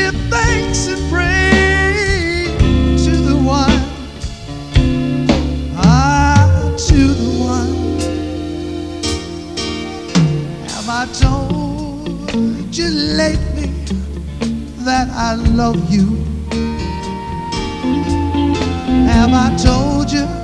give thanks and praise to the one, to the one. Have I told you lately that I love you? Have I told you